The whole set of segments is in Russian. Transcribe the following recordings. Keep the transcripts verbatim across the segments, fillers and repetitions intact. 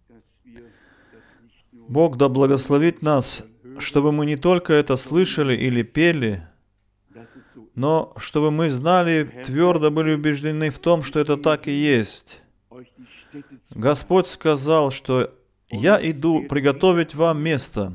Бог да благословит нас, чтобы мы не только это слышали или пели, но чтобы мы знали, твердо были убеждены в том, что это так и есть. Господь сказал, что «Я иду приготовить вам место,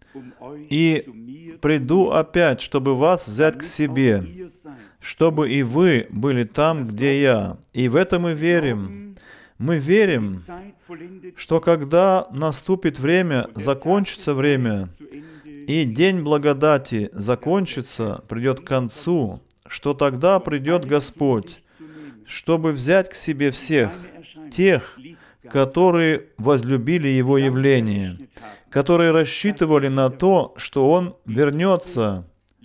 и приду опять, чтобы вас взять к себе, чтобы и вы были там, где Я». И в это мы верим. Мы верим, что когда наступит время, закончится время, и день благодати закончится, придет к концу, что тогда придет Господь, чтобы взять к себе всех, тех, которые возлюбили Его явление, которые рассчитывали на то, что Он вернется,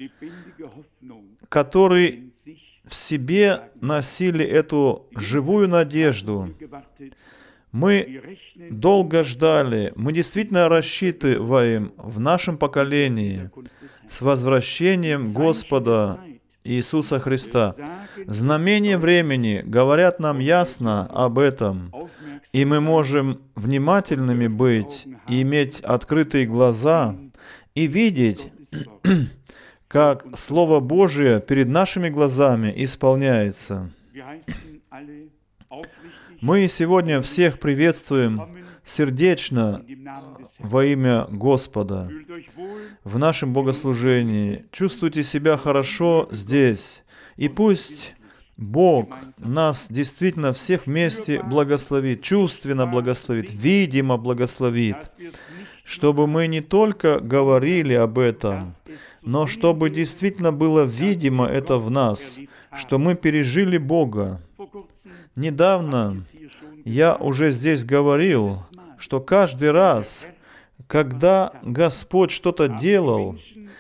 которые в себе носили эту живую надежду. Мы долго ждали, мы действительно рассчитываем в нашем поколении с возвращением Господа Иисуса Христа. Знамения времени говорят нам ясно об этом, и мы можем внимательными быть и иметь открытые глаза и видеть, как Слово Божие перед нашими глазами исполняется. Мы сегодня всех приветствуем сердечно во имя Господа в нашем богослужении. Чувствуйте себя хорошо здесь, и пусть Бог нас действительно всех вместе благословит, чувственно благословит, видимо благословит, чтобы мы не только говорили об этом, но чтобы действительно было видимо это в нас, что мы пережили Бога. Недавно я уже здесь говорил, что каждый раз, когда Господь что-то делал,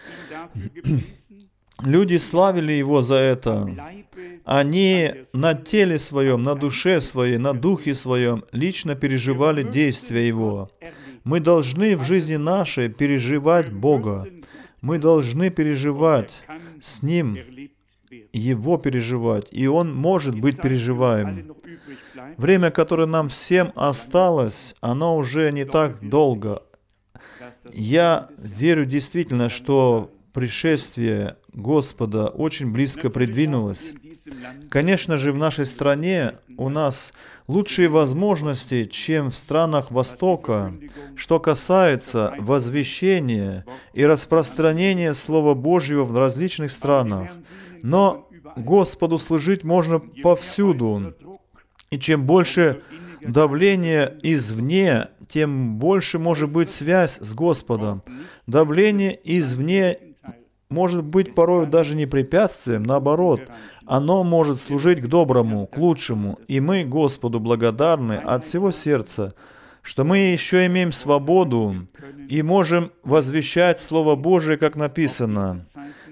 люди славили Его за это. Они на теле своем, на душе своей, на духе своем лично переживали действия Его. Мы должны в жизни нашей переживать Бога. Мы должны переживать с Ним, Его переживать, и Он может быть переживаем. Время, которое нам всем осталось, оно уже не так долго. Я верю действительно, что пришествие Господа очень близко придвинулось. Конечно же, в нашей стране у нас лучшие возможности, чем в странах Востока, что касается возвещения и распространения Слова Божьего в различных странах. Но Господу служить можно повсюду. И чем больше давление извне, тем больше может быть связь с Господом. Давление извне может быть порой даже не препятствием, наоборот, оно может служить к доброму, к лучшему. И мы Господу благодарны от всего сердца, что мы еще имеем свободу и можем возвещать Слово Божие, как написано.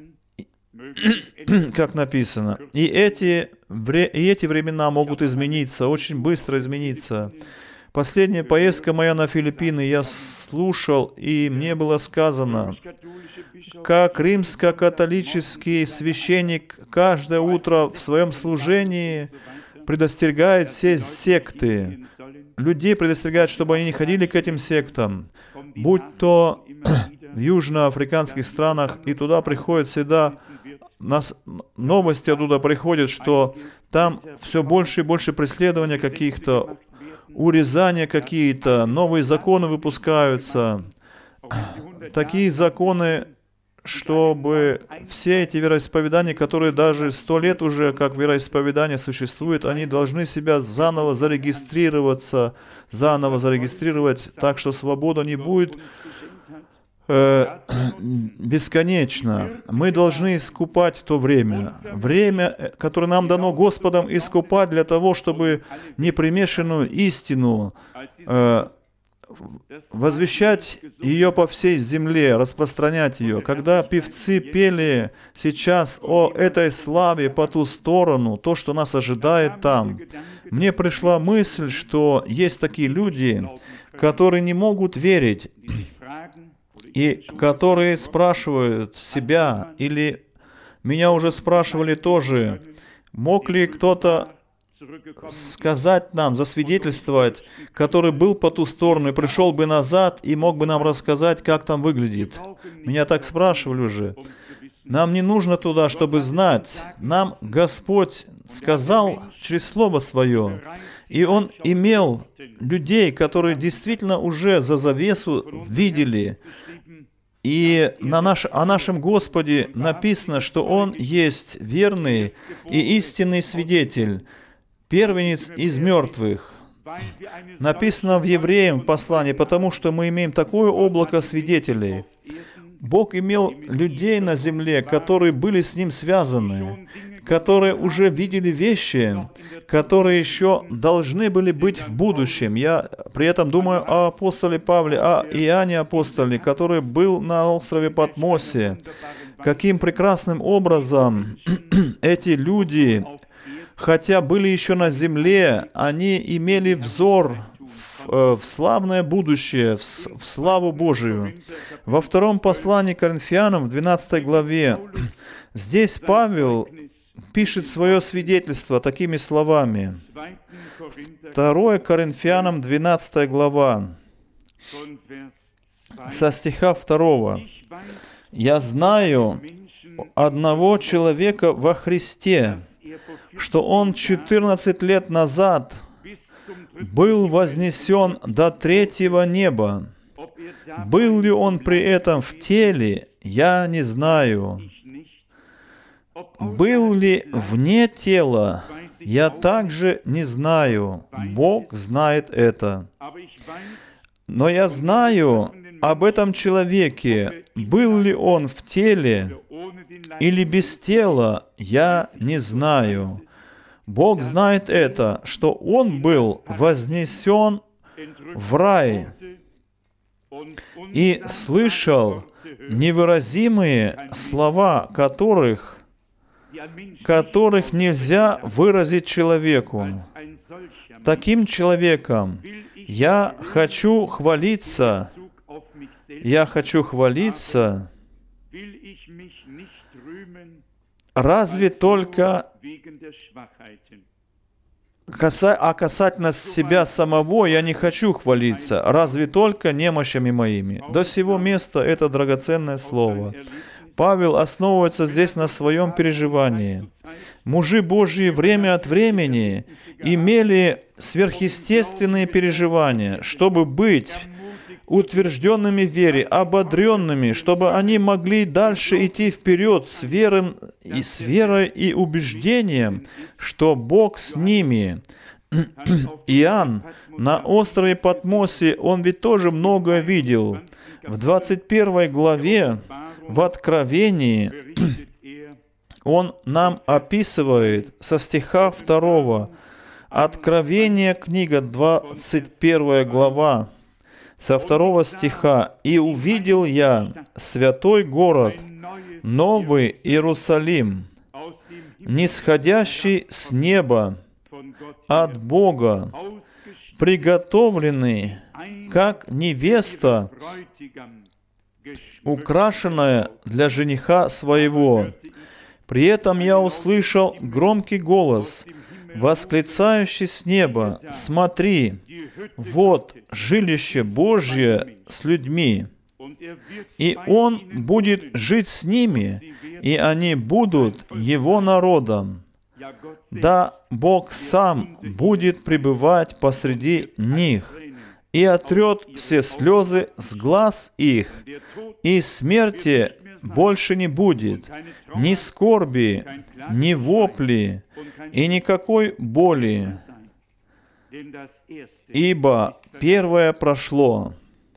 Как написано. И эти, и эти времена могут измениться, очень быстро измениться. Последняя поездка моя на Филиппины, я слушал, и мне было сказано, как римско-католический священник каждое утро в своем служении предостерегает все секты. Людей предостерегает, чтобы они не ходили к этим сектам, будь то в южноафриканских странах, и туда приходят всегда, нас, новости оттуда приходят, что там все больше и больше преследования каких-то, урезания какие-то, новые законы выпускаются. Такие законы, чтобы все эти вероисповедания, которые даже сто лет уже как вероисповедание существуют, они должны себя заново зарегистрироваться, заново зарегистрировать, так что свобода не будет э, бесконечна. Мы должны искупать то время. Время, которое нам дано Господом искупать для того, чтобы непримешанную истину э, возвещать ее по всей земле, распространять ее. Когда певцы пели сейчас о этой славе по ту сторону, то, что нас ожидает там, мне пришла мысль, что есть такие люди, которые не могут верить, и которые спрашивают себя, или меня уже спрашивали тоже, мог ли кто-то сказать нам, засвидетельствовать, который был по ту сторону и пришел бы назад и мог бы нам рассказать, как там выглядит. Меня так спрашивали уже. Нам не нужно туда, чтобы знать. Нам Господь сказал через Слово Свое. И Он имел людей, которые действительно уже за завесу видели. И на наш, о нашем Господе написано, что Он есть верный и истинный свидетель, первенец из мертвых. Написано в Евреям послании, потому что мы имеем такое облако свидетелей. Бог имел людей на земле, которые были с Ним связаны, которые уже видели вещи, которые еще должны были быть в будущем. Я при этом думаю о апостоле Павле, о Иоанне апостоле, который был на острове Патмосе. Каким прекрасным образом эти люди, хотя были еще на земле, они имели взор в, в славное будущее, в, в славу Божию. Во втором послании к Коринфянам, в двенадцатой главе, здесь Павел пишет свое свидетельство такими словами. второе Коринфянам, двенадцатая глава, со стиха второго. «Я знаю одного человека во Христе, что он четырнадцать лет назад был вознесен до третьего неба. Был ли он при этом в теле, я не знаю. Был ли вне тела, я также не знаю. Бог знает это. Но я знаю об этом человеке, был ли он в теле или без тела, я не знаю. Бог знает это, что он был вознесен в рай и слышал невыразимые слова, которых, которых нельзя выразить человеку. Таким человеком я хочу хвалиться, я хочу хвалиться, разве только каса... а касательно себя самого я не хочу хвалиться, разве только немощами моими. До сего места это драгоценное слово. Павел основывается здесь на своем переживании. Мужи Божьи время от времени имели сверхъестественные переживания, чтобы быть утвержденными в вере, ободренными, чтобы они могли дальше идти вперед с верой и, с верой и убеждением, что Бог с ними. Иоанн на острове Патмосе, он ведь тоже многое видел. В двадцать первой главе, в Откровении, он нам описывает со стиха второго, Откровение, книга, двадцать первая глава, со второго стиха. «И увидел я святой город, Новый Иерусалим, нисходящий с неба от Бога, приготовленный, как невеста, украшенная для жениха своего. При этом я услышал громкий голос, восклицающий с неба: «Смотри, вот жилище Божье с людьми, и Он будет жить с ними, и они будут Его народом. Да, Бог Сам будет пребывать посреди них, и отрет все слезы с глаз их, и смерти больше не будет, ни скорби, ни вопли, и никакой боли, ибо первое прошло».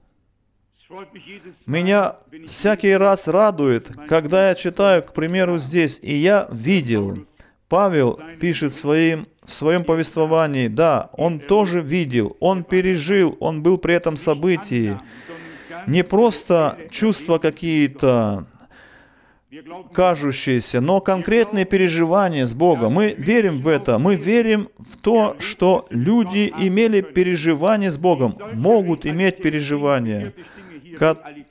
Меня всякий раз радует, когда я читаю, к примеру, здесь, «И я видел». Павел пишет в своем, в своем повествовании, да, он тоже видел, он пережил, он был при этом событии. Не просто чувства какие-то кажущиеся, но конкретные переживания с Богом. Мы верим в это, мы верим в то, что люди имели переживания с Богом, могут иметь переживания,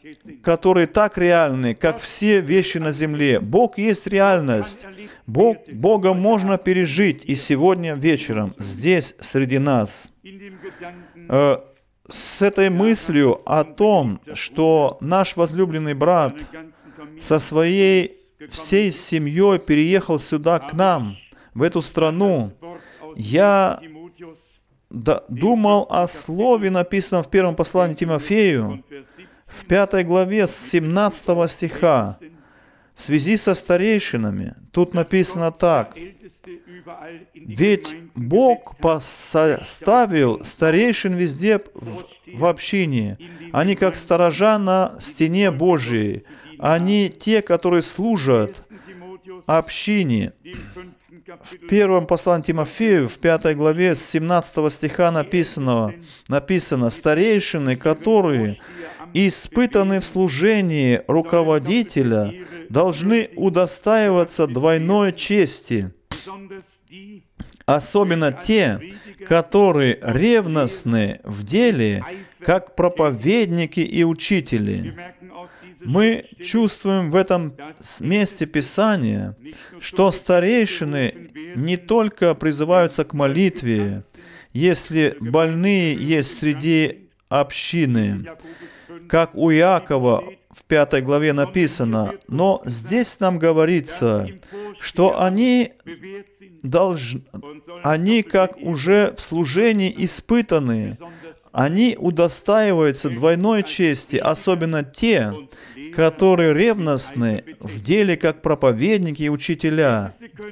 которые так реальны, как все вещи на земле. Бог есть реальность. Бог, Бога можно пережить и сегодня вечером, здесь, среди нас. Э, с этой мыслью о том, что наш возлюбленный брат со своей всей семьей переехал сюда к нам, в эту страну, я да, думал о слове, написанном в первом послании Тимофею, в пятой главе, с семнадцатого стиха, в связи со старейшинами. Тут написано так: «Ведь Бог поставил старейшин везде в, в общине, они как сторожа на стене Божией, они те, которые служат общине». В первом послании Тимофею, в пятой главе, с семнадцатого стиха написано, написано «Старейшины, которые испытаны в служении руководителя, должны удостаиваться двойной чести, особенно те, которые ревностны в деле, как проповедники и учители». Мы чувствуем в этом месте Писания, что старейшины не только призываются к молитве, если больные есть среди общины, как у Иакова в пятой главе написано, но здесь нам говорится, что они должны, они как уже в служении испытаны, они удостаиваются двойной чести, особенно те, которые ревностны в деле как проповедники и учителя.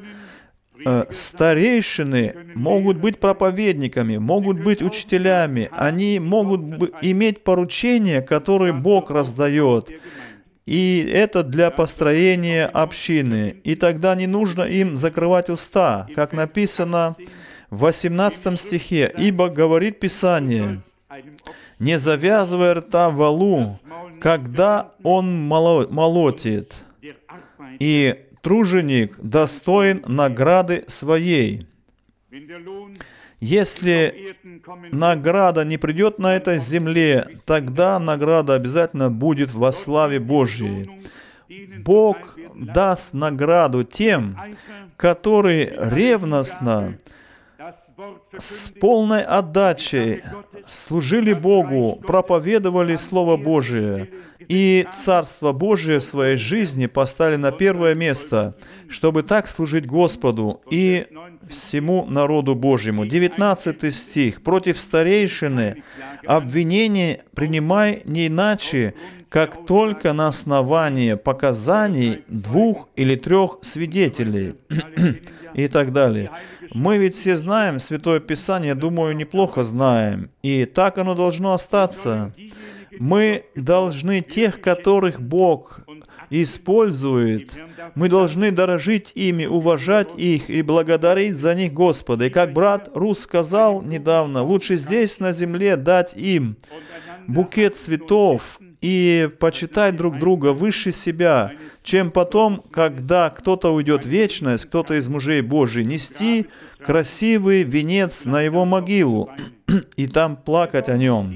Старейшины могут быть проповедниками, могут быть учителями, они могут иметь поручения, которые Бог раздает. И это для построения общины. И тогда не нужно им закрывать уста, как написано в восемнадцатом стихе. «Ибо, говорит Писание, не завязывай рта валу, когда он молотит, и труженик достоин награды своей». Если награда не придет на этой земле, тогда награда обязательно будет во славе Божьей. Бог даст награду тем, которые ревностно, с полной отдачей служили Богу, проповедовали Слово Божие, и Царство Божие в своей жизни поставили на первое место, чтобы так служить Господу и всему народу Божьему. девятнадцатый стих. «Против старейшины обвинение принимай не иначе, как только на основании показаний двух или трех свидетелей». И так далее. Мы ведь все знаем Святое Писание, думаю, неплохо знаем. И так оно должно остаться. Мы должны тех, которых Бог использует, мы должны дорожить ими, уважать их и благодарить за них Господа. И как брат Рус сказал недавно, лучше здесь на земле дать им букет цветов и почитать друг друга выше себя, чем потом, когда кто-то уйдет в вечность, кто-то из мужей Божьих, нести красивый венец на его могилу и там плакать о нем.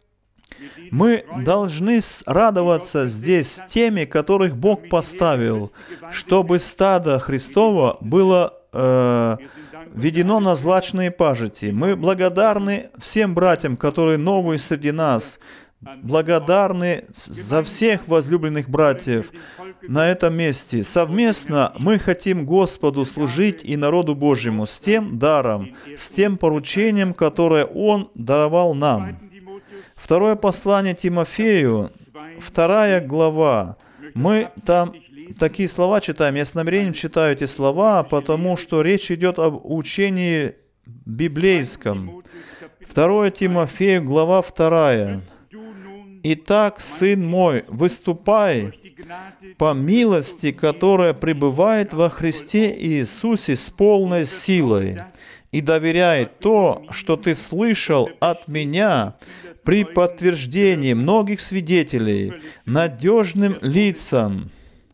Мы должны радоваться здесь с теми, которых Бог поставил, чтобы стадо Христово было э, введено на злачные пажити. Мы благодарны всем братьям, которые новые среди нас, благодарны за всех возлюбленных братьев на этом месте. Совместно мы хотим Господу служить и народу Божьему с тем даром, с тем поручением, которое Он даровал нам. Второе послание Тимофею, вторая глава. Мы там такие слова читаем. Я с намерением читаю эти слова, потому что речь идет об учении библейском. Второе Тимофею, глава вторая. «Итак, сын мой, выступай по милости, которая пребывает во Христе Иисусе с полной силой, и доверяй то, что ты слышал от меня, при подтверждении многих свидетелей, надежным лицам,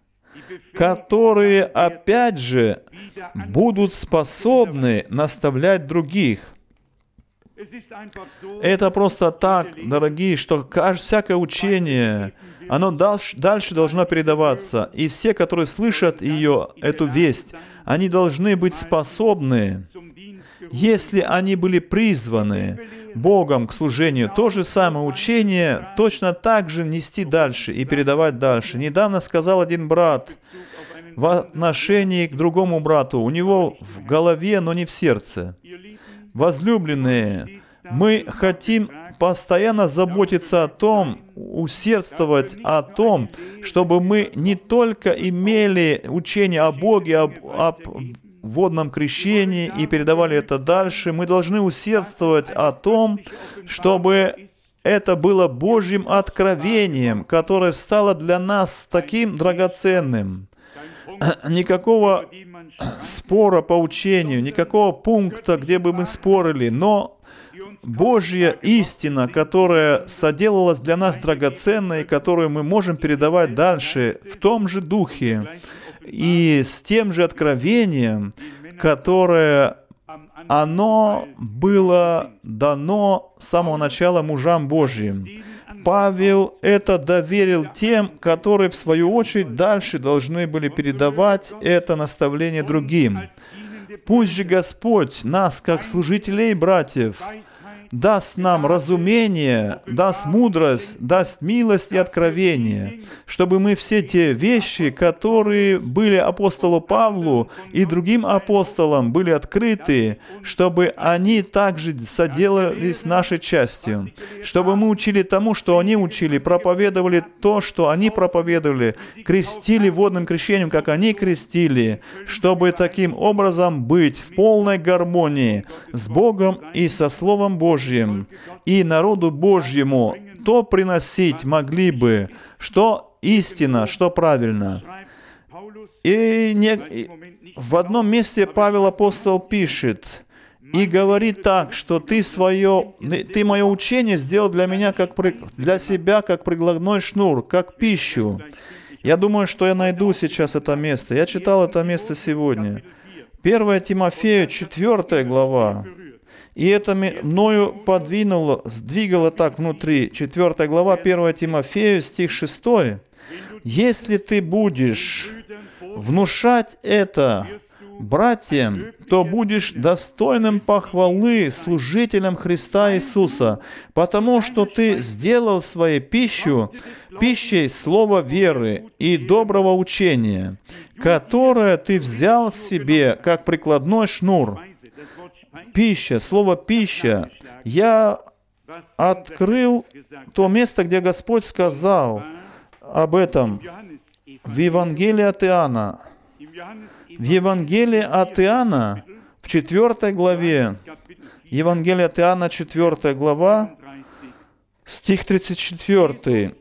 которые, опять же, будут способны наставлять других». Это просто так, дорогие, что всякое учение, оно дальше, дальше должно передаваться. И все, которые слышат ее, эту весть, они должны быть способны, если они были призваны Богом к служению, то же самое учение точно так же нести дальше и передавать дальше. Недавно сказал один брат в отношении к другому брату, у него в голове, но не в сердце. Возлюбленные, мы хотим постоянно заботиться о том, усердствовать о том, чтобы мы не только имели учение о Боге, об, об водном крещении и передавали это дальше, мы должны усердствовать о том, чтобы это было Божьим откровением, которое стало для нас таким драгоценным. Никакого спора по учению, никакого пункта, где бы мы спорили, но Божья истина, которая соделалась для нас драгоценной, которую мы можем передавать дальше в том же духе и с тем же откровением, которое оно было дано с самого начала мужам Божьим. Павел это доверил тем, которые, в свою очередь, дальше должны были передавать это наставление другим. Пусть же Господь нас, как служителей и братьев, даст нам разумение, даст мудрость, даст милость и откровение, чтобы мы все те вещи, которые были апостолу Павлу и другим апостолам, были открыты, чтобы они также соделались нашей частью, чтобы мы учили тому, что они учили, проповедовали то, что они проповедовали, крестили водным крещением, как они крестили, чтобы таким образом быть в полной гармонии с Богом и со Словом Божьим, и народу Божьему то приносить могли бы, что истина, что правильно. И, не, и в одном месте Павел апостол пишет и говорит так, что ты свое, ты мое учение сделал для меня, как для себя, как прикладной шнур, как пищу. Я думаю, что я найду сейчас это место. Я читал это место сегодня. первое Тимофею, четвёртая глава. И это мною подвинуло, сдвигало так внутри. четвёртая глава, первое Тимофею, стих шестой. «Если ты будешь внушать это братьям, то будешь достойным похвалы служителем Христа Иисуса, потому что ты сделал своей пищу, пищей слова веры и доброго учения, которое ты взял себе, как прикладной шнур». Пища, слово «пища». Я открыл то место, где Господь сказал об этом в Евангелии от Иоанна. В Евангелии от Иоанна, в четвёртой главе, Евангелие от Иоанна, четвёртая глава, стих тридцать четвёртый.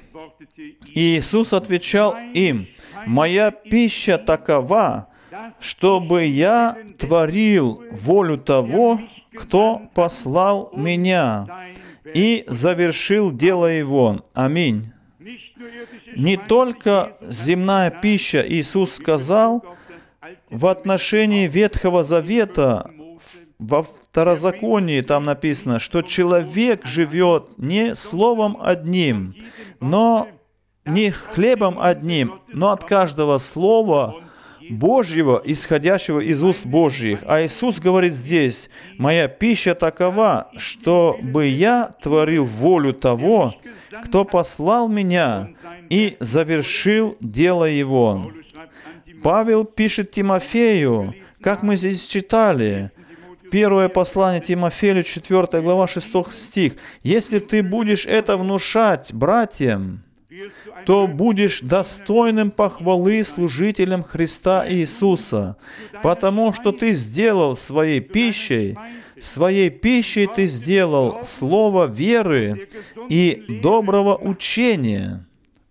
«И Иисус отвечал им: «Моя пища такова, чтобы я творил волю того, кто послал меня, и завершил дело его». Аминь. Не только земная пища, Иисус сказал в отношении Ветхого Завета, во Второзаконии там написано, что человек живет не словом одним, но не хлебом одним, но от каждого слова Божьего, исходящего из уст Божьих. А Иисус говорит здесь: «Моя пища такова, чтобы я творил волю того, кто послал меня, и завершил дело его». Павел пишет Тимофею, как мы здесь читали, первое послание Тимофею, четвёртая глава, шестой стих. «Если ты будешь это внушать братьям, то будешь достойным похвалы служителем Христа Иисуса, потому что ты сделал своей пищей, своей пищей ты сделал слово веры и доброго учения».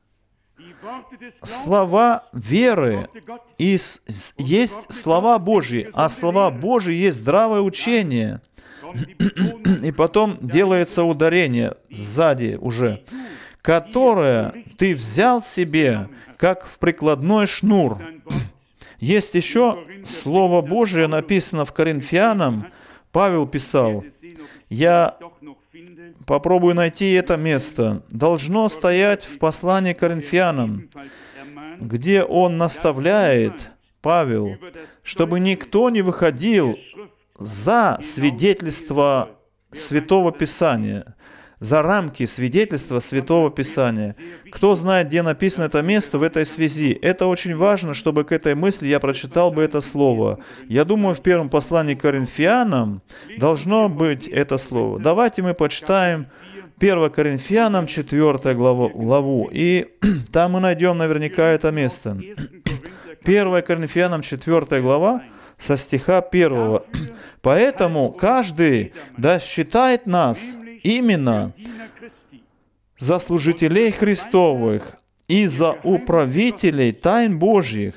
Слова веры есть слова Божьи, а слова Божьи есть здравое учение. И потом делается ударение сзади уже, которое ты взял себе, как в прикладной шнур. Есть еще Слово Божие, написано в Коринфянам. Павел писал: «Я попробую найти это место, должно стоять в послании к Коринфянам, где он наставляет, Павел, чтобы никто не выходил за свидетельство Святого Писания, за рамки свидетельства Святого Писания. Кто знает, где написано это место в этой связи? Это очень важно, чтобы к этой мысли я прочитал бы это слово. Я думаю, в первом послании к Коринфянам должно быть это слово. Давайте мы почитаем первое Коринфянам, четвёртую главу, главу, и там мы найдем наверняка это место. первое Коринфянам, четвёртая глава, со стиха первого. «Поэтому каждый да считает нас именно за служителей Христовых и за управителей тайн Божьих».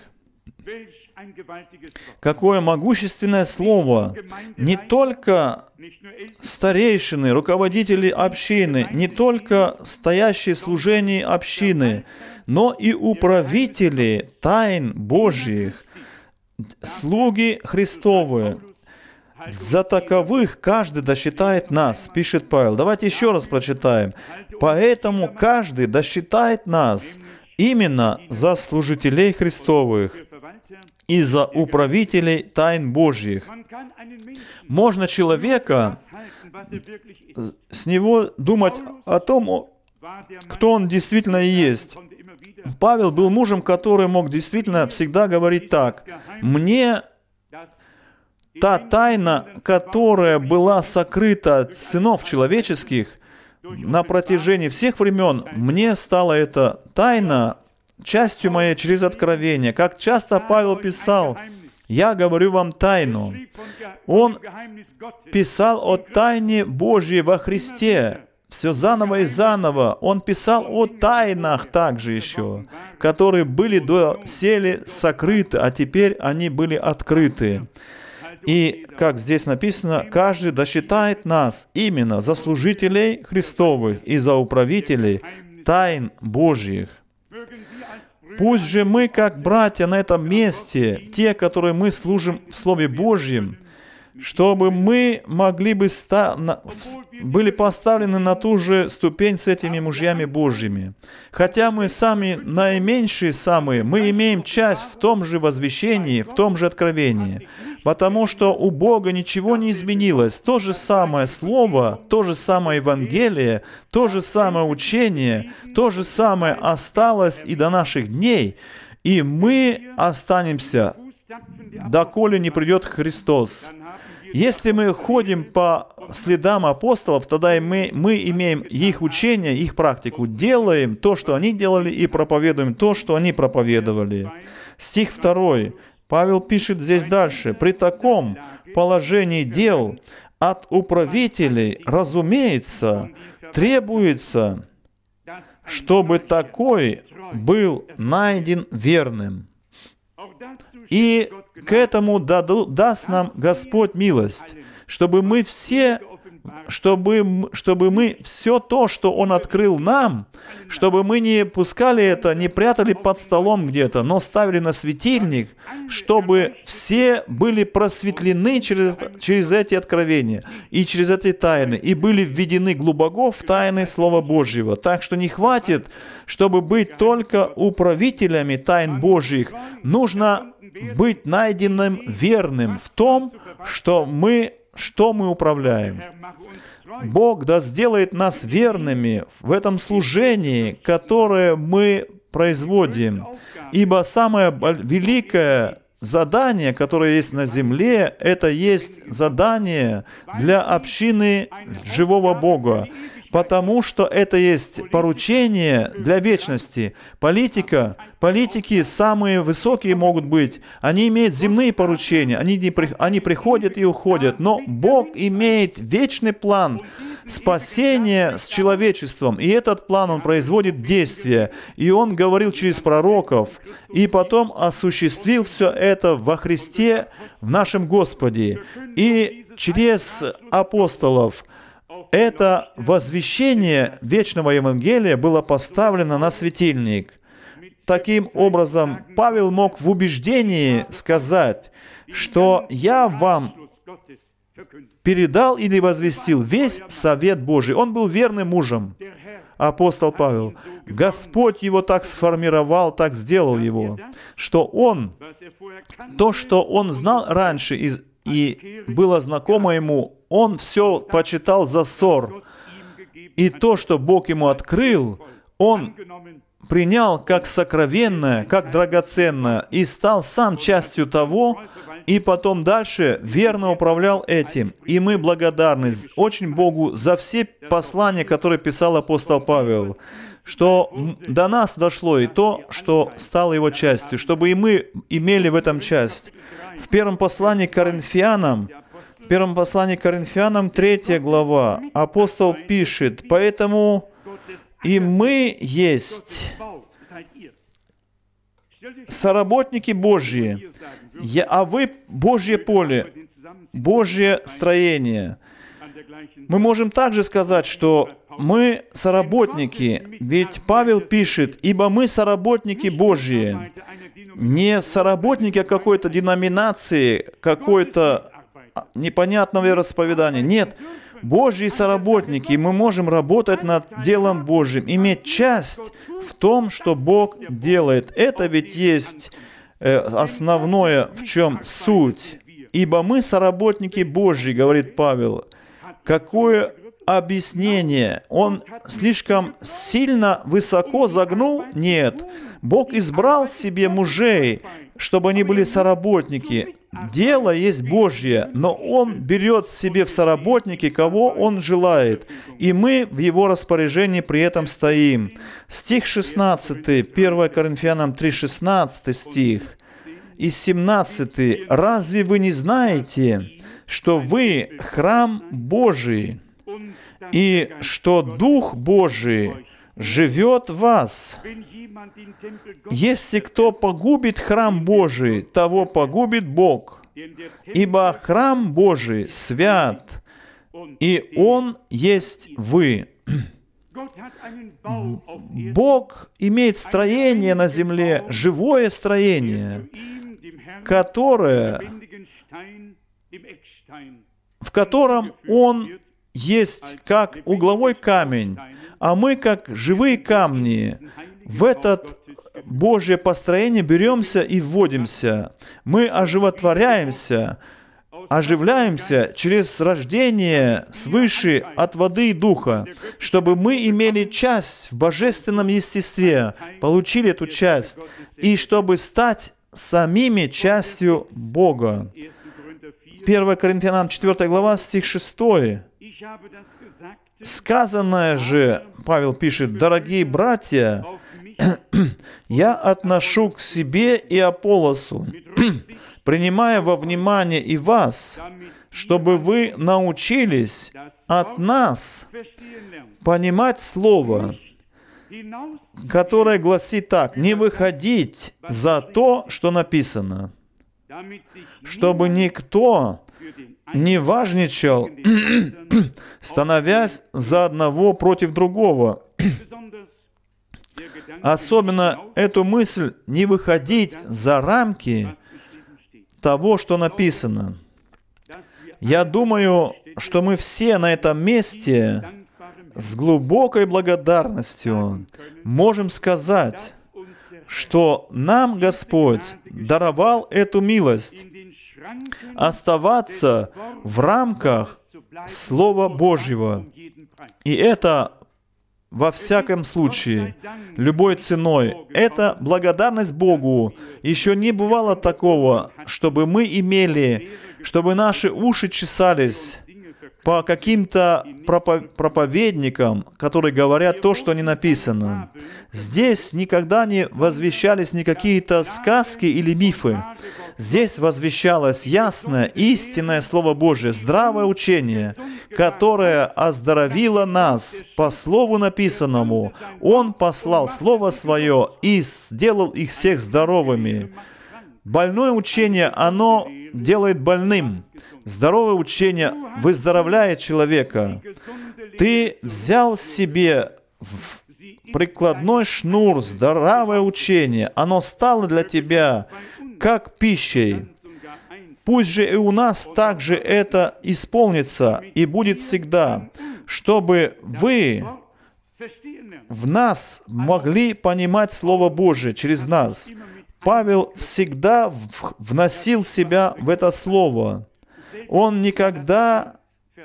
Какое могущественное слово! Не только старейшины, руководители общины, не только стоящие в служении общины, но и управители тайн Божьих, слуги Христовы. За таковых каждый да считает нас, пишет Павел. Давайте еще раз прочитаем. Поэтому каждый да считает нас именно за служителей Христовых и за управителей тайн Божьих. Можно человека, с него думать о том, кто он действительно и есть. Павел был мужем, который мог действительно всегда говорить так: «Мне та тайна, которая была сокрыта от сынов человеческих на протяжении всех времен, мне стала эта тайна частью моей через откровение». Как часто Павел писал: «Я говорю вам тайну». Он писал о тайне Божьей во Христе. Все заново и заново. Он писал о тайнах также еще, которые были доселе сокрыты, а теперь они были открыты. И, как здесь написано, каждый да считает нас именно за служителей Христовых и за управителей тайн Божьих. Пусть же мы, как братья на этом месте, те, которые мы служим в Слове Божьем, чтобы мы могли бы ста- на, в, были поставлены на ту же ступень с этими мужьями Божьими. Хотя мы сами наименьшие самые, мы имеем часть в том же возвещении, в том же откровении. Потому что у Бога ничего не изменилось. То же самое Слово, то же самое Евангелие, то же самое учение, то же самое осталось и до наших дней. И мы останемся, доколе не придет Христос. Если мы ходим по следам апостолов, тогда и мы, мы имеем их учение, их практику, делаем то, что они делали, и проповедуем то, что они проповедовали. Стих второй. Павел пишет здесь дальше: «При таком положении дел от управителей, разумеется, требуется, чтобы такой был найден верным». И к этому даду, даст нам Господь милость, чтобы мы все, чтобы, чтобы мы все то, что Он открыл нам, чтобы мы не пускали это, не прятали под столом где-то, но ставили на светильник, чтобы все были просветлены через, через эти откровения и через эти тайны, и были введены глубоко в тайны Слова Божьего. Так что не хватит, чтобы быть только управителями тайн Божьих. Нужно быть найденным верным в том, что мы, что мы управляем. Бог да сделает нас верными в этом служении, которое мы производим. Ибо самое великое задание, которое есть на земле, это есть задание для общины живого Бога. Потому что это есть поручение для вечности. Политика, политики самые высокие могут быть. Они имеют земные поручения, они, не, они приходят и уходят. Но Бог имеет вечный план спасения с человечеством. И этот план Он производит действия. И Он говорил через пророков. И потом осуществил все это во Христе, в нашем Господе. И через апостолов. Это возвещение вечного Евангелия было поставлено на светильник. Таким образом, Павел мог в убеждении сказать, что я вам передал или возвестил весь совет Божий. Он был верным мужем. Апостол Павел. Господь его так сформировал, так сделал его, что он, то, что он знал раньше и, и было знакомо ему, он все почитал за ссор. И то, что Бог ему открыл, он принял как сокровенное, как драгоценное, и стал сам частью того, и потом дальше верно управлял этим. И мы благодарны очень Богу за все послания, которые писал апостол Павел, что до нас дошло и то, что стало его частью, чтобы и мы имели в этом часть. В первом послании к Коринфянам, в первом послании к Коринфянам, третья глава, апостол пишет: «Поэтому и мы есть соработники Божьи, а вы Божье поле, Божье строение». Мы можем также сказать, что мы соработники, ведь Павел пишет: «Ибо мы соработники Божьи». Не соработники какой-то деноминации, какой-то непонятного вероисповедания. Нет, Божьи соработники, и мы можем работать над делом Божьим, иметь часть в том, что Бог делает. Это ведь есть э, основное, в чем суть. «Ибо мы соработники Божьи», говорит Павел. Какое объяснение? Он слишком сильно высоко загнул? Нет. Бог избрал себе мужей, чтобы они были соработники. Дело есть Божье, но Он берет себе в соработники, кого Он желает. И мы в Его распоряжении при этом стоим. Стих шестнадцатый, первое Коринфянам три, шестнадцатый стих. И семнадцатый. «Разве вы не знаете, что вы храм Божий, и что Дух Божий живет в вас? Если кто погубит храм Божий, того погубит Бог, ибо храм Божий свят, и Он есть вы». Бог имеет строение на земле, живое строение, которое, в котором Он есть как угловой камень, а мы, как живые камни, в это Божье построение беремся и вводимся. Мы оживотворяемся, оживляемся через рождение свыше от воды и духа, чтобы мы имели часть в божественном естестве, получили эту часть, и чтобы стать самими частью Бога. первое Коринфянам четвёртая глава, стих шестой. «Сказанное же, Павел пишет, дорогие братья, я отношу к себе и Аполлосу, принимая во внимание и вас, чтобы вы научились от нас понимать слово, которое гласит так: не выходить за то, что написано, чтобы никто не важничал, становясь за одного против другого». Особенно эту мысль «не выходить за рамки того, что написано». Я думаю, что мы все на этом месте с глубокой благодарностью можем сказать, что нам Господь даровал эту милость оставаться в рамках Слова Божьего. И это во всяком случае, любой ценой. Это благодарность Богу. Еще не бывало такого, чтобы мы имели, чтобы наши уши чесались по каким-то проповедникам, которые говорят то, что не написано. Здесь никогда не возвещались ни какие-то сказки или мифы. Здесь возвещалось ясное, истинное Слово Божие, здравое учение, которое оздоровило нас по Слову написанному. Он послал Слово Свое и сделал их всех здоровыми. Больное учение, оно делает больным. Здоровое учение выздоровляет человека. Ты взял себе в прикладной шнур здоровое учение. Оно стало для тебя как пищей. Пусть же и у нас также это исполнится и будет всегда, чтобы вы в нас могли понимать Слово Божие через нас. Павел всегда вносил себя в это Слово. Он никогда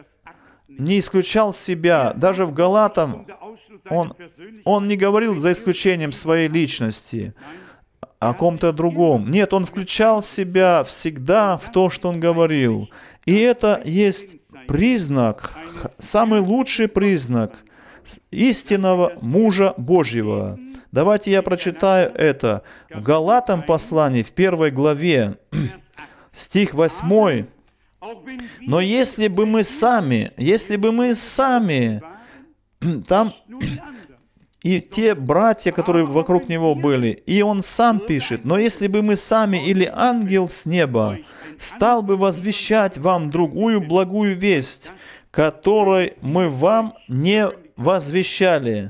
не исключал себя. Даже в Галатам он, он не говорил за исключением своей личности о ком-то другом. Нет, он включал себя всегда в то, что он говорил. И это есть признак, самый лучший признак истинного мужа Божьего. Давайте я прочитаю это. В Галатам послании, в первой главе, стих восьмой. «Но если бы мы сами, если бы мы сами...» Там и те братья, которые вокруг него были, и он сам пишет, «Но если бы мы сами или ангел с неба стал бы возвещать вам другую благую весть, которой мы вам не возвещали».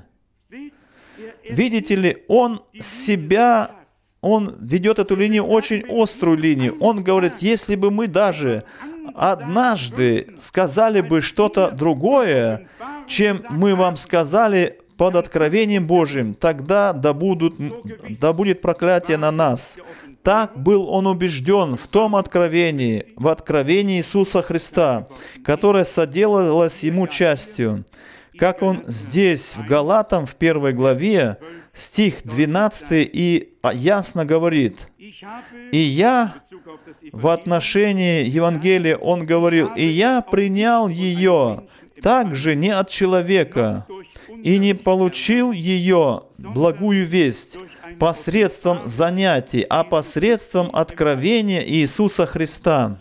Видите ли, он себя, он ведет эту линию, очень острую линию. Он говорит, если бы мы даже однажды сказали бы что-то другое, чем мы вам сказали под откровением Божьим, тогда да, будут, да будет проклятие на нас. Так был он убежден в том откровении, в откровении Иисуса Христа, которое соделалось ему частью. Как он здесь, в Галатам, в первой главе, стих двенадцатый, и ясно говорит, «И я, в отношении Евангелия он говорил, и я принял ее также не от человека, и не получил ее, благую весть, посредством занятий, а посредством откровения Иисуса Христа».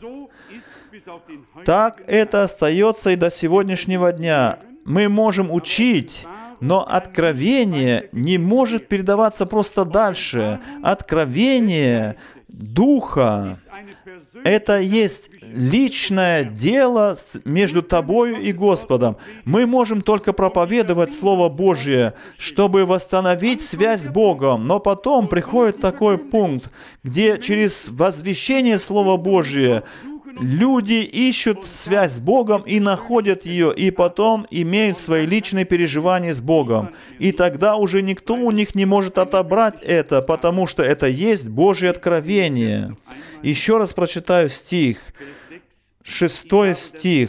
Так это остается и до сегодняшнего дня. Мы можем учить, но откровение не может передаваться просто дальше. Откровение Духа — это есть личное дело между тобою и Господом. Мы можем только проповедовать Слово Божье, чтобы восстановить связь с Богом. Но потом приходит такой пункт, где через возвещение Слова Божьего люди ищут связь с Богом и находят ее, и потом имеют свои личные переживания с Богом. И тогда уже никто у них не может отобрать это, потому что это есть Божье откровение. Еще раз прочитаю стих, шестой стих.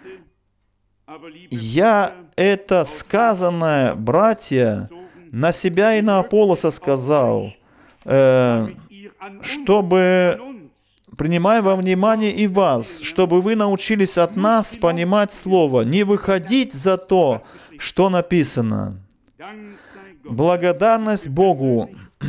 «Я это сказанное, братья, на себя и на Аполлоса сказал, э, чтобы... принимая во внимание и вас, чтобы вы научились от нас понимать Слово, не выходить за то, что написано». Благодарность Богу.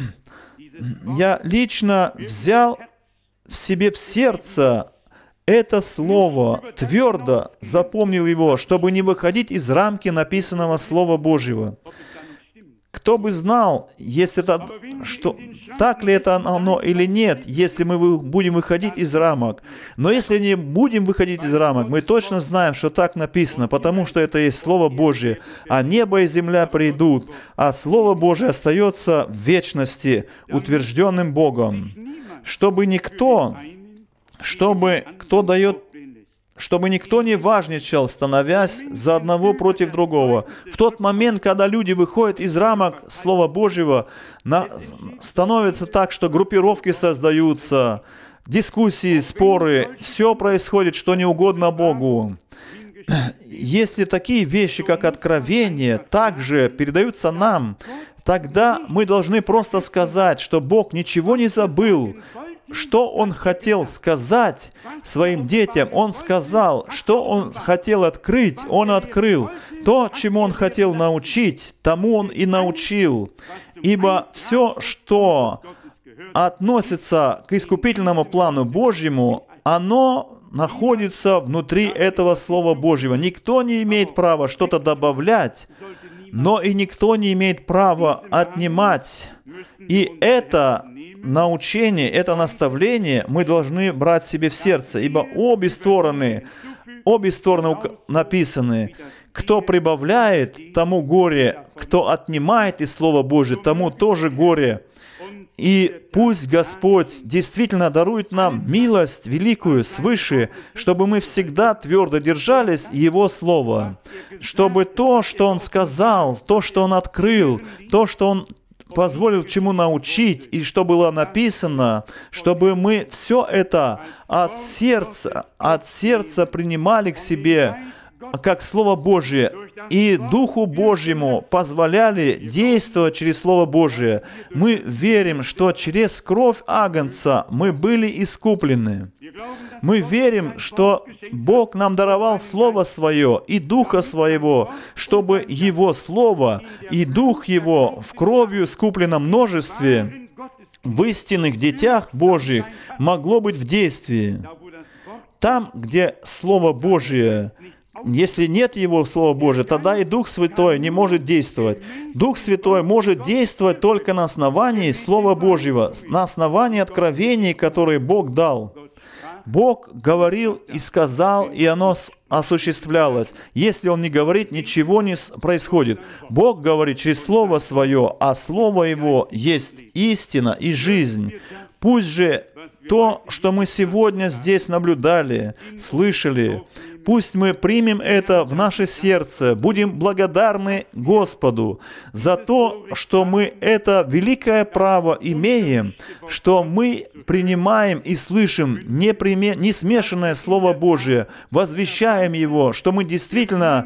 Я лично взял в себе в сердце это Слово, твердо запомнил его, чтобы не выходить из рамки написанного Слова Божьего. Кто бы знал, если это, что, так ли это оно или нет, если мы будем выходить из рамок. Но если не будем выходить из рамок, мы точно знаем, что так написано, потому что это есть Слово Божье. А небо и земля придут, а Слово Божье остается в вечности, утвержденным Богом. Чтобы никто, чтобы кто дает чтобы никто не важничал, становясь за одного против другого. В тот момент, когда люди выходят из рамок Слова Божьего, на, становится так, что группировки создаются, дискуссии, споры, все происходит, что не угодно Богу. Если такие вещи, как откровение, также передаются нам, тогда мы должны просто сказать, что Бог ничего не забыл. Что Он хотел сказать своим детям, Он сказал. Что Он хотел открыть, Он открыл. То, чему Он хотел научить, тому Он и научил. Ибо все, что относится к искупительному плану Божьему, оно находится внутри этого Слова Божьего. Никто не имеет права что-то добавлять, но и никто не имеет права отнимать. И это научение, это наставление мы должны брать себе в сердце, ибо обе стороны, обе стороны написаны. Кто прибавляет, тому горе, кто отнимает из Слова Божьего, тому тоже горе. И пусть Господь действительно дарует нам милость великую свыше, чтобы мы всегда твердо держались Его Слова, чтобы то, что Он сказал, то, что Он открыл, то, что Он позволил чему научить, и что было написано, чтобы мы все это от сердца, от сердца принимали к себе, как Слово Божие, и Духу Божьему позволяли действовать через Слово Божие. Мы верим, что через кровь Агнца мы были искуплены. Мы верим, что Бог нам даровал Слово Свое и Духа Своего, чтобы Его Слово и Дух Его в кровью искупленном множестве в истинных детях Божьих могло быть в действии. Там, где Слово Божие, если нет Его Слова Божия, тогда и Дух Святой не может действовать. Дух Святой может действовать только на основании Слова Божьего, на основании откровений, которые Бог дал. Бог говорил и сказал, и оно осуществлялось. Если Он не говорит, ничего не происходит. Бог говорит через Слово Свое, а Слово Его есть истина и жизнь. Пусть же то, что мы сегодня здесь наблюдали, слышали, пусть мы примем это в наше сердце, будем благодарны Господу за то, что мы это великое право имеем, что мы принимаем и слышим несмешанное Слово Божие, возвещаем его, что мы действительно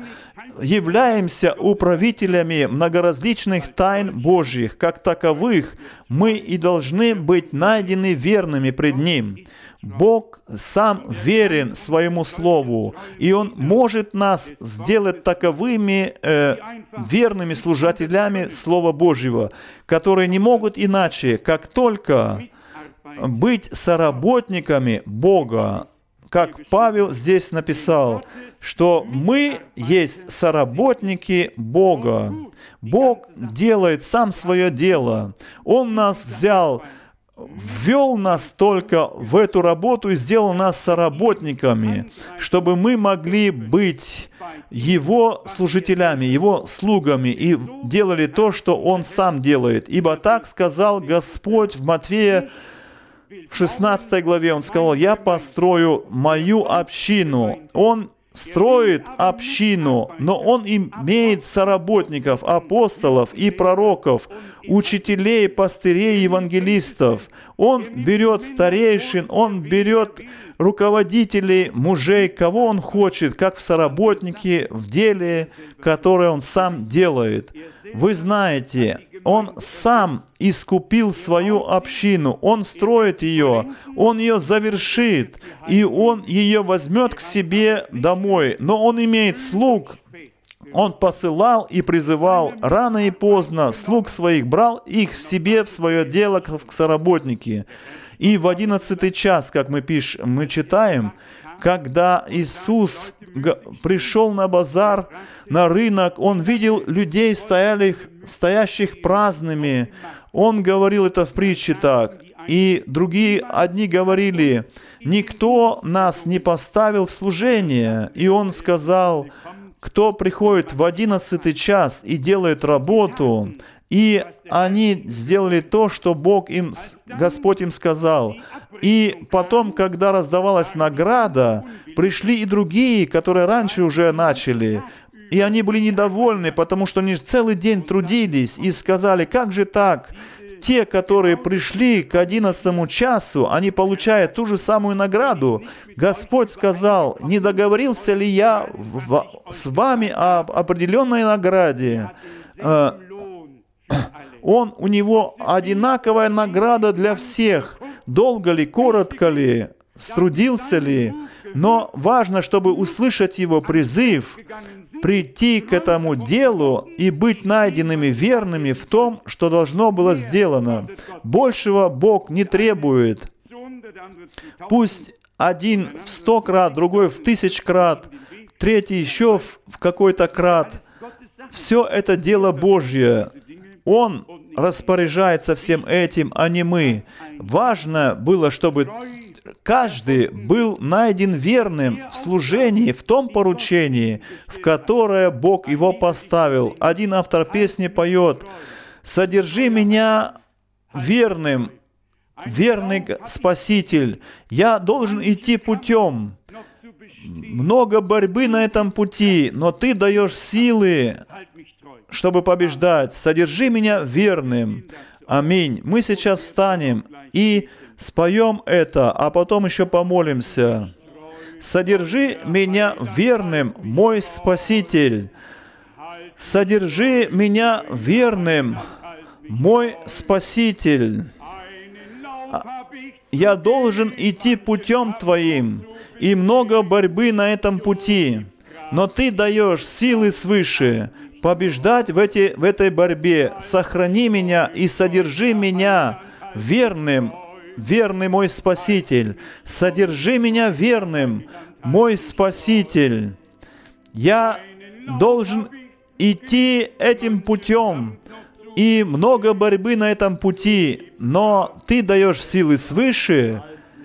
являемся управителями многоразличных тайн Божьих. Как таковых, мы и должны быть найдены верными пред Ним. Бог сам верен своему Слову, и Он может нас сделать таковыми э, верными служителями Слова Божьего, которые не могут иначе, как только быть соработниками Бога. Как Павел здесь написал, что мы есть соработники Бога. Бог делает сам свое дело. Он нас взял, ввел нас только в эту работу и сделал нас соработниками, чтобы мы могли быть Его служителями, Его слугами и делали то, что Он сам делает. Ибо так сказал Господь в Матфея, в шестнадцатой главе Он сказал: «Я построю мою общину». Он строит общину, но Он имеет соработников, апостолов и пророков, учителей, пастырей, евангелистов. Он берет старейшин, Он берет руководителей, мужей, кого Он хочет, как в соработники в деле, которое Он сам делает. Вы знаете, Он сам искупил свою общину, Он строит ее, Он ее завершит, и Он ее возьмет к себе домой. Но Он имеет слуг. Он посылал и призывал рано и поздно слуг своих, брал их себе в свое дело как соработники. И в одиннадцатый час, как мы пишем, мы читаем, когда Иисус пришел на базар, на рынок, Он видел людей, стоящих, стоящих праздными. Он говорил это в притче так. И другие, одни говорили: «Никто нас не поставил в служение». И Он сказал: «Кто приходит в одиннадцатый час и делает работу», и они сделали то, что Бог им, Господь им сказал. И потом, когда раздавалась награда, пришли и другие, которые раньше уже начали. И они были недовольны, потому что они целый день трудились и сказали: «Как же так? Те, которые пришли к одиннадцатому часу, они получают ту же самую награду». Господь сказал: «Не договорился ли я в, с вами об определенной награде?» Он, у него одинаковая награда для всех. Долго ли, коротко ли, струдился ли. Но важно, чтобы услышать его призыв, прийти к этому делу и быть найденными верными в том, что должно было сделано. Большего Бог не требует. Пусть один в сто крат, другой в тысяч крат, третий еще в какой-то крат. Все это дело Божье. Он распоряжается всем этим, а не мы. Важно было, чтобы каждый был найден верным в служении, в том поручении, в которое Бог его поставил. Один автор песни поет: «Содержи меня верным, верный Спаситель. Я должен идти путем. Много борьбы на этом пути, но Ты даешь силы, чтобы побеждать. Содержи меня верным. Аминь. Мы сейчас встанем и споем это, а потом еще помолимся. Содержи меня верным, мой Спаситель. Содержи меня верным, мой Спаситель. Я должен идти путем Твоим, и много борьбы на этом пути, но Ты даешь силы свыше побеждать в, эти, в этой борьбе. Сохрани меня и содержи меня верным, верный мой Спаситель. Содержи меня верным, мой Спаситель. Я должен идти этим путем, и много борьбы на этом пути, но Ты даешь силы свыше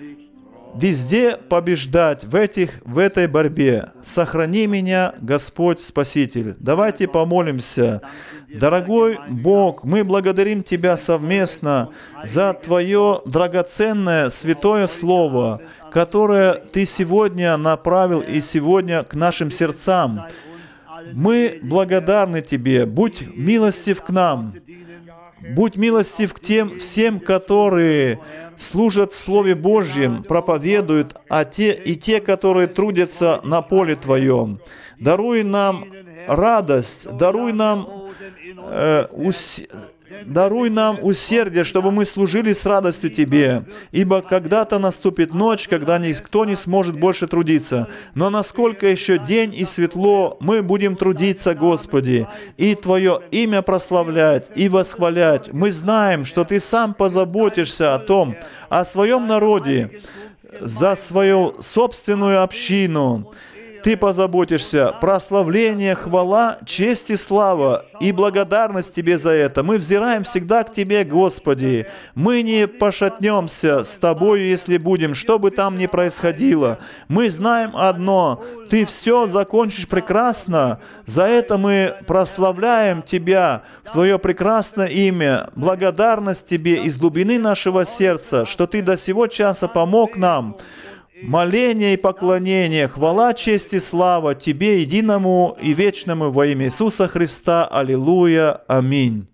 везде побеждать в, этих, в этой борьбе. Сохрани меня, Господь Спаситель. Давайте помолимся. Дорогой Бог, мы благодарим Тебя совместно за Твое драгоценное святое Слово, которое Ты сегодня направил и сегодня к нашим сердцам. Мы благодарны Тебе. Будь милостив к нам. Будь милостив к тем всем, которые служат в Слове Божьем, проповедуют, а те, и те, которые трудятся на поле Твоем. Даруй нам радость, даруй нам, э, ус... даруй нам усердие, чтобы мы служили с радостью Тебе. Ибо когда-то наступит ночь, когда никто не сможет больше трудиться. Но насколько еще день и светло, мы будем трудиться, Господи, и Твое имя прославлять и восхвалять. Мы знаем, что Ты сам позаботишься о том, о своем народе, за свою собственную общину. Ты позаботишься. Прославление, хвала, честь и слава, и благодарность Тебе за это. Мы взираем всегда к Тебе, Господи. Мы не пошатнемся с Тобою, если будем, что бы там ни происходило. Мы знаем одно. Ты все закончишь прекрасно. За это мы прославляем Тебя в Твое прекрасное имя. Благодарность Тебе из глубины нашего сердца, что Ты до сего часа помог нам. Моление и поклонение, хвала, честь и слава Тебе, единому и вечному во имя Иисуса Христа. Аллилуйя. Аминь.